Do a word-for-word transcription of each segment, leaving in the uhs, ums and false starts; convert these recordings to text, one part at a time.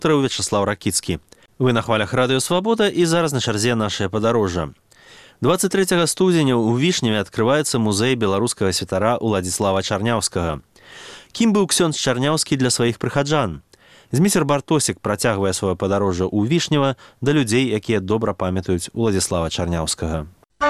Вячеслав Ракіцкі. Вы на хвалях Радыё Свабода, і зараз на чарзе нашае падарожжа. двадцать трэцяга студзеня ў Вішневе адкрываецца музей беларускага святара Уладзіслава Чарняўскага. Кім быў ксёндз Чарняўскі для сваіх прыхаджан? Зміцер Бартосік працягвае сваё падарожжа ў Вішнева да людзей, якія добра памятаюць Уладзіслава Чарняўскага.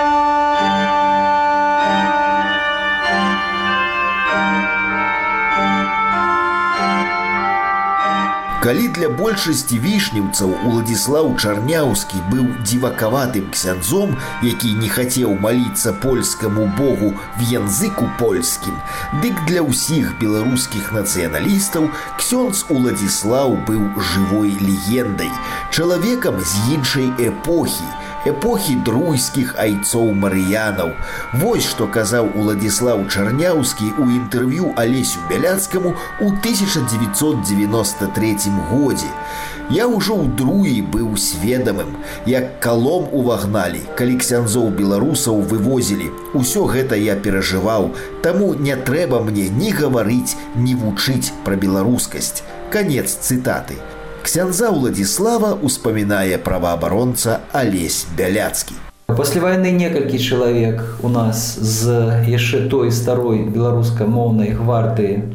Калі для большасці вішнеўцаў Уладзіслаў Чарняўскі быў дзівакаватым ксяндзом, які не хацеў маліцца польскаму богу в янзыку польскім, дык для ўсіх беларускіх нацыяналістаў ксёндз Уладзіслаў быў жывой легендай, чалавекам з іншай эпохі, эпохі друйскіх айцоў марыянаў. Вось што казаў Уладзіслаў Чарняўскі ў інтэрв'ю Алесю Бяляцкаму ў тысяча дзевяцьсот дзевяноста трэцім годзе. Я ўжо ў друі быў сведамым, як калом увагналі, калі ксяндзоў беларусаў вывозілі. Усё гэта я перажываў, таму не трэба мне ні гаварыць, ні вучыць пра беларускасць. Канец цытаты. Ксяндза Уладзіслава успамінае праваабаронца Алесь Бяляцкі. Пасля вайны некалькі чалавек у нас з яшчэ той старой беларускамоўнай гвардыі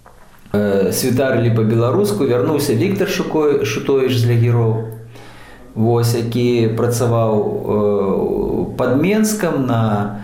э, святарылі па-беларуску. Вярнуўся Віктар Шутовіч з лягіроў, вось, які працаваў э, пад Менскам на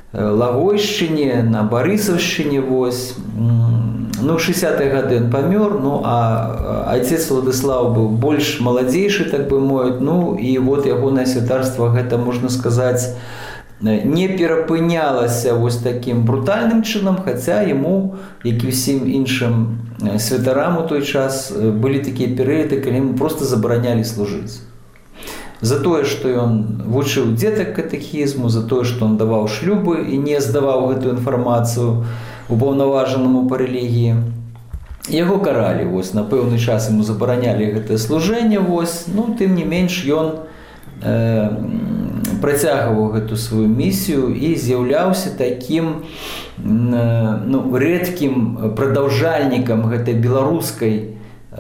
Лагойшчыне, на Барысаўшчыне, вось. Ну, в шэсцятыя гады ён памёр, ну, а айцец Уладзіслаў быў больш маладзейшы, так бы мовіць, ну, і вот ягонае святарства, гэта, можна сказаць, не перапынялася вось такім брутальным чынам, хаця яму, як і ўсім іншым святарам у той час, былі такія перыяды, калі яму проста забаранялі служыць. За тое, што ён вучыў дзетак катэхізму, за тое, што ён даваў шлюбы і не здаваў гэтую інфармацыю упаўнаважанаму па рэлігіі. Яго каралі, вось, на пэўны час яму забаранялі гэтае служэнне, вось, ну, тым не менш, ён э, працягваў гэту сваю місію і з'яўляўся такім э, ну, рэдкім прадаўжальнікам гэтай беларускай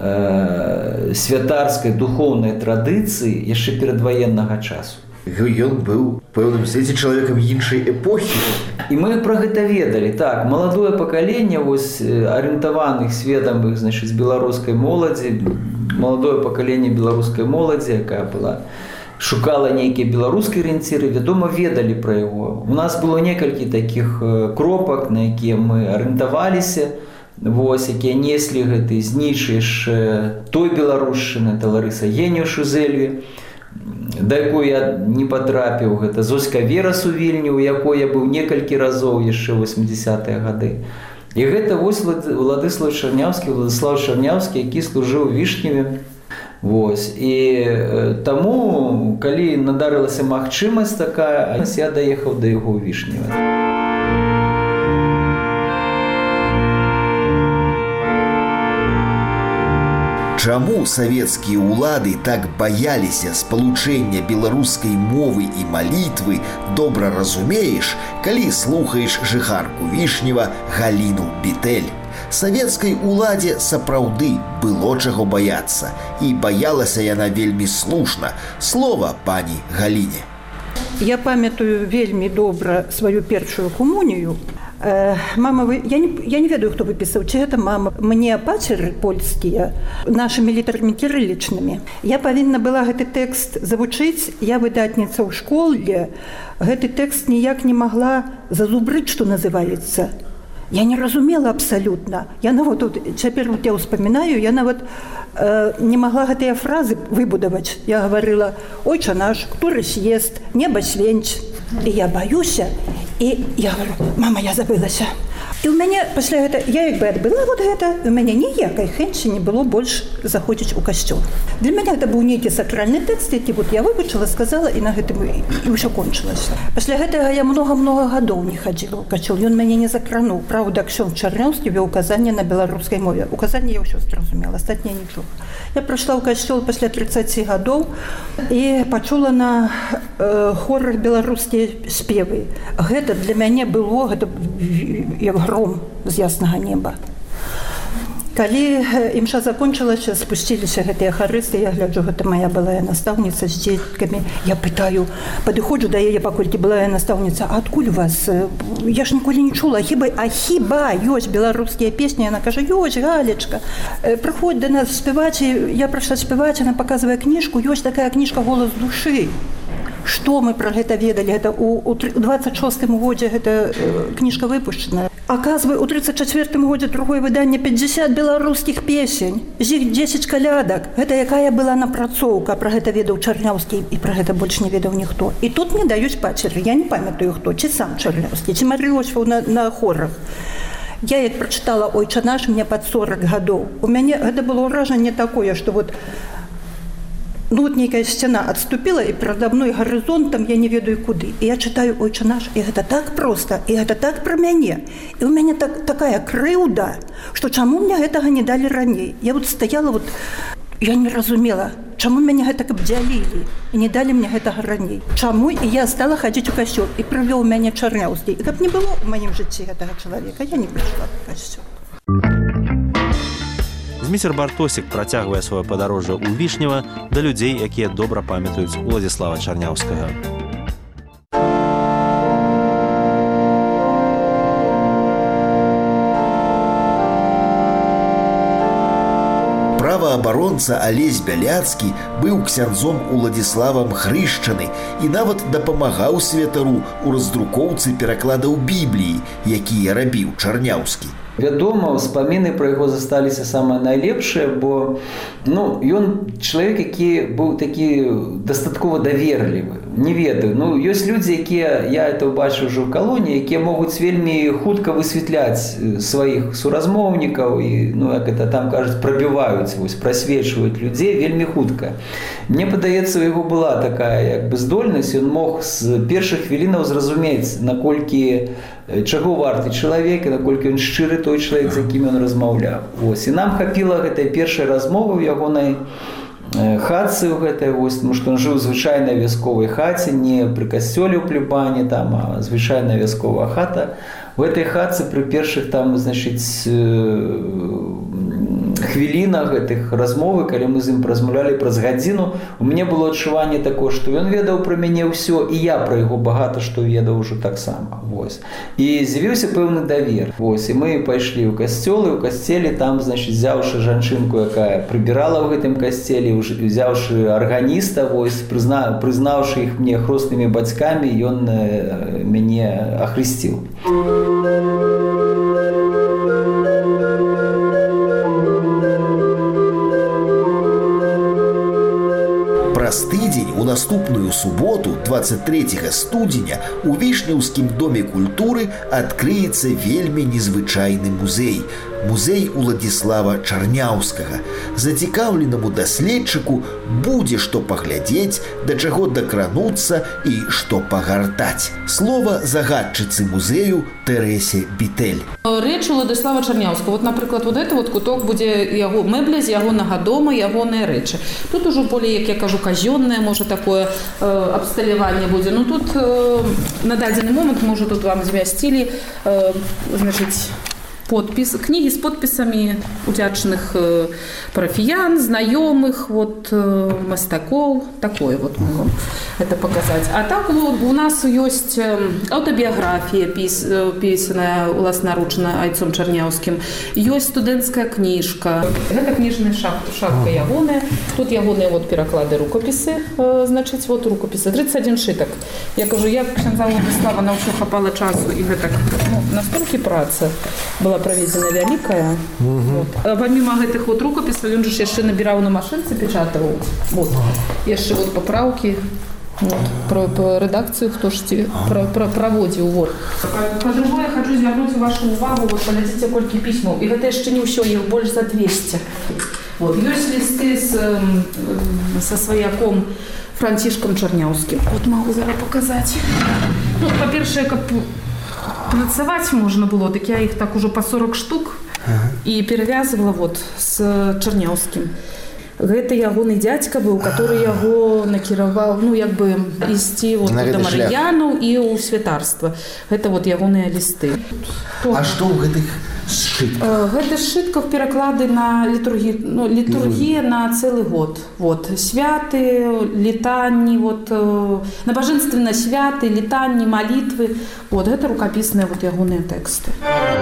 э, святарскай духоўнай традыцыі яшчэ перадваеннага часу. Ён быў пэўным сэнсе чалавекам іншай эпохі. І мы пра гэта ведалі. Так, маладое пакаленне, вось, арыентаваных, сведамых, значыць, беларускай моладзі, маладое пакаленне беларускай моладзі, якая была, шукала нейкія беларускія арыенціры, вядома, ведалі пра яго. У нас было некалькі такіх кропак, на якія мы арыентаваліся, вось, якія неслі гэты знічыш той беларушчыны, это Ларыса Геніуш у Зэльве, да якой я не патрапіў, гэта Зоська Верас у Вільні, у якой я быў некалькі разоў яшчэ ў восьмідзясятыя гады. І гэта вось Уладзіслав Чарняўскі, Уладзіслав Чарняўскі, які служыў у Вішневе. Вось. І таму, калі надарылася магчымасць такая, я даехаў да яго ў Вішневе. Чаму савецкія ўлады так баяліся спалучэння беларускай мовы і малітвы, добра разумееш, калі слухаеш жыхарку Вішнева Галіну Бітэль. Савецкай уладзе сапраўды было чаго баяцца, і баялася яна вельмі слушна. Слова пані Галіне. Я памятаю вельмі добра сваю першую камунію. Мама, вы, я, не, я не ведаю, хто выпісаў, ці гэта мама. Мне пацеры польскія, нашымі літарамі кірылічнымі. Я павінна была гэты тэкст завучыць, я выдатніца ў школе. Гэты тэкст ніяк не магла зазубрыць, што называецца. Я не разумела абсалютна. Я нават, цяпер вот я ўспамінаю, я нават э, не магла гэтыя фразы выбудаваць. Я гаварыла: «Ойча наш, który съест, неба свенч». І я баюся, і я говорю: «Мама, я забылася». І ў мяне пасля гэта, я як бы адбыла вот гэта, у мяне ніякай хэнчы не было больш заходзіць у касцёл. Для мяне гэта быў нейкі сакральны тэкст, які вот я вывучыла, сказала, і на гэтым і ўсё кончылася. Пасля гэтага я многа-многа гадоў не хадзіла ў касцёл, ён мяне не закрануў. Праўда, ксёндз Чарняўскі вёў указанне на беларускай мове. Указанне я ўсё зразумела, астатняе нічога. Я прыйшла ў касцёл пасля трыццаці гадоў і пачула на э, хорах беларускія спевы. Гэта для мяне было, гэта як гром з яснага неба. Калі імша закончылася, спусціліся гэтыя харысты, я гляджу, гэта моя былая настаўніца з дзеткамі. Я пытаю, падыходжу да яе, паколькі былая настаўніца, а адкуль вас? Я ж ніколі не чула, хіба, а хіба ёсць беларускія песні? Яна кажа, ёсць, Галечка, прыходь да нас спяваць, я прайшла спяваць, она паказвае кніжку, ёсць такая кніжка «Голас душы». Што мы пра гэта ведалі? Гэта ў дваццаць шостым годзе гэта кніжка выпушчаная. Аказвае, у трыццаць чацвёртым годзе другое выданне пятьдесят беларускіх песень, з іх дзесяць калядак. Гэта якая была напрацоўка, пра гэта ведаў Чарняўскі, і пра гэта больш не ведаў ніхто. І тут мне даюць пацеры, я не памятаю хто, ці сам Чарняўскі, ці Марыосьфаў на, на хорах. Я як прачытала «Ойча наш», мне пад сорок гадоў. У мяне гэта было ўражанне такое, што вот ну вот нейкая сцяна адступіла, і перада мной гарызонтам я не ведаю куды. І я чытаю «Ойча наш», і гэта так проста, і гэта так пра мяне. І ў мяне так, такая крыўда, што чаму мне гэтага не далі раней. Я вот стаяла, вот, я не разумела, чаму мяне гэтак абдзялілі і не далі мне гэтага раней. Чаму? І я стала хадзіць у касцёл, і прывёў мяне Чарняўскі. І каб не было ў маім жыцці гэтага чалавека, я не прыйшла ў касцёл. Зміцер Бартосік працягвае сваё падарожжа ў Вішнева да людзей, якія добра памятаюць Уладзіслава Чарняўскага. Праваабаронца Алесь Бяляцкі быў ксяндзом Уладзіславам хрышчаны і нават дапамагаў святару ў раздрукоўцы перакладаў Бібліі, якія рабіў Чарняўскі. Вядома, ўспаміны пра яго засталіся самае найлепшае, бо ну, ён чалавек, які быў такі дастаткова даверлівы. Не ведаю, ну, ёсць людзі, якія, я это ўбачыў ўжо ў калоніі, якія могуць вельмі хутка высвятляць сваіх суразмоўнікаў і, ну, як это там кажуць, прабіваюць, вось, прасвечваюць людзей вельмі хутка. Мне падаецца, у яго была такая як бы здольнасць, ён мог з першых хвілінаў зразумець, наколькі чаго варты чалавек і наколькі ён шчыры той чалавек, з якім ён размаўляў. Вось. І нам хапіла гэтай першай размовы ў ягонай хатцы ў гэтай, вось, тому што ён жыў у звычайнай вясковай хаце, не пры касцёле ў плебане, там, а звычайная вясковая хата. У гэтай хатцы пры першых там, значыць, хвілінах гэтых размовы, калі мы з ім размаўлялі праз гадзіну, у мяне было адчуванне такое, што ён ведаў пра мяне ўсё, і я пра яго багата што ведаў ужо таксама. Вось. І з'явіўся пэўны давер. Вось. І мы пайшлі ў касцёл, і ў касцеле там, значыць, взяўшы жанчынку, якая прыбірала ў гэтым касцеле, взяўшы арганіста, вось, прызна, прызнаўшы іх мне хроснымі бацькамі, ён э, мяне ахрысціў. Праз тыдзень у наступную суботу, двадцать третьего студзеня, у Вішнеўскім доме культуры адкрыецца вельмі незвычайны музей. Музей Уладзіслава Чарняўскага. Зацікаўленаму даследчыку будзе што паглядзець, да чаго дакрануцца і што пагартаць. Слова загадчыцы музею Тэрэсе Бітэль. Рэчы Уладзіслава Чарняўскага. Вот, напрыклад, вот это вот куток будзе яго мэбля з ягонага дома, ягоныя рэчы. Тут ужо болей, як я кажу, казённае, можа, такое э, абсталяванне будзе. Ну, тут э, на дадзены момант, можа, тут вам змясцілі, э, значыць, подпис, книги с подписами удячных э, парафиян, знаёмых, вот, э, мастаков, такое вот могу это показать. А так вот, у нас есть э, автобиография, пис, э, писанная власноручно Айцом Чарняўскім, есть студэнцкая книжка. Это книжная шапка, шапка ягоная. Тут ягоные вот переклады рукописы, э, значит, вот рукописы, тридцать один шиток. Я кажу, я ксяндза Уладзіслава на ўсё хапала часу, и гэта, ну, настолькі праца была проведена вялікая. Угу. Вот. Помимо гэтых вот рукописаў, ён же яшчэ набіраў на машинцы, печатаў. Вот. Яшчэ вот поправки. Вот. Про, про редакцию хто ж про, про, праводзіў. Вот. По-другое, хочу звярнуць вашу увагу, вот, паглядзіце, колькі пісьмаў. І гэта яшчэ не ўсё, іх больш за двести. Вот. Ёсць лісты с, со сваяком Францішкам Чарняўскім. Вот могу зараз показать. Ну, по-першае, каб працаваць можна было, так я іх так ужо по сорок штук і перавязывала вот с Чарняўскім. Гэта ягоны дзядзька быў, который яго накіраваў, ну, як бы ісці вот да Марыяну і ў святарства. Гэта вот ягоныя лісты. А што ў гэтых сшытках? Гэта сшытках пераклады на літургію, ну, літургія на цэлы год. Вот. Святы, літанні, вот, набажэнственныя святы, літанні, малітвы. Вот, гэта рукапісныя вот ягоныя тэксты.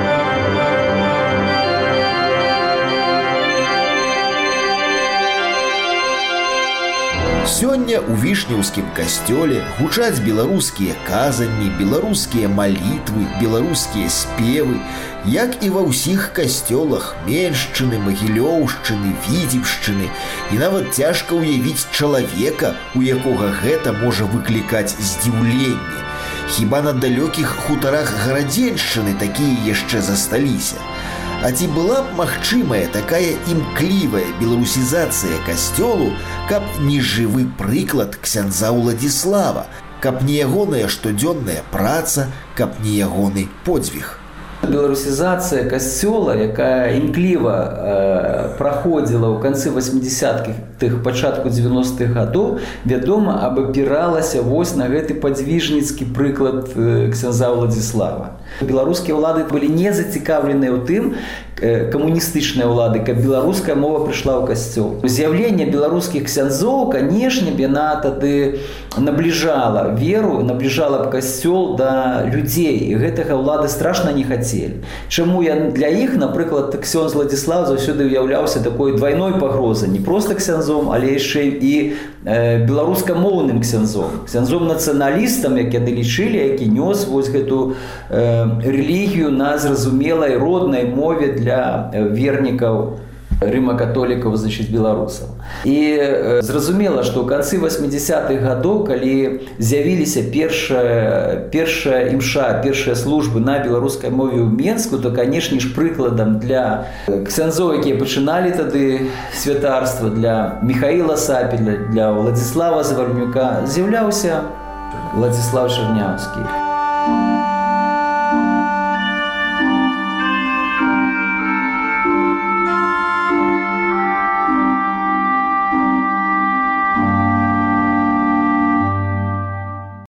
Сёння ў вішняўскім касцёле гучаць беларускія казанні, беларускія малітвы, беларускія спевы, як і ва ўсіх касцёлах Меншчыны, Магілёўшчыны, Віцебшчыны. І нават цяжка ўявіць чалавека, у якога гэта можа выклікаць здзіўленне. Хіба на далёкіх хутарах Гарадзеншчыны такія яшчэ засталіся? А ці была б магчымая такая імклівая беларусізацыя касцёлу, каб не жывы прыклад ксяндза Уладзіслава, каб не ягоная штодзённая праца, каб не ягоны подзвіг? Беларусізацыя касцёла, якая імкліва э, праходзіла ў канцы восьмідзясятых, пачатку дзевяностых гадоў, вядома, абапіралася вось на гэты падзвіжніцкі прыклад э, ксяндза Уладзіслава. Беларускія ўлады былі не зацікаўленыя ў тым, э, камуністычныя ўлады, каб беларуская мова прыйшла ў касцёл. З'яўленне беларускіх ксяндзоў, канешне, яна тады набліжала веру, набліжала б касцёл да людзей, і гэтага ўлады страшна не хацелі. Чаму я для іх, напрыклад, ксёндз Уладзіслав заўсёды ўяўляўся такой двайной пагрозай, не проста ксяндзом, але яшчэ і э, беларускамоўным ксяндзом, ксяндзом нацыяналістам, як яны лічылі, які нёс вось гэту э, рэлігію на зразумелай роднай мове для вернікаў рыма-католікаў, значыць, беларусаў. І э, зразумела, што ў канцы восьмідзясятых гадоў, калі з'явіліся першая, першая імша, першыя службы на беларускай мове ў Менску, то, канешне ж, прыкладам для ксяндзоў, якія пачыналі тады святарства, для Міхаіла Сапеля, для Уладзіслава Завальнюка, з'яўляўся Уладзіслав Чарняўскі.